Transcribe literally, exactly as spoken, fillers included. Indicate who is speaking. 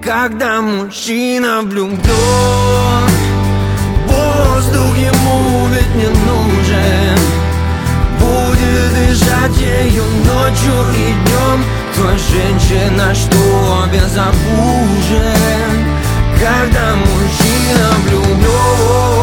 Speaker 1: Когда мужчина влюблен, воздух ему ведь не нужен. Будет дышать ею ночью и днем. Той женщина, что безоружен. Когда мужчина влюблен.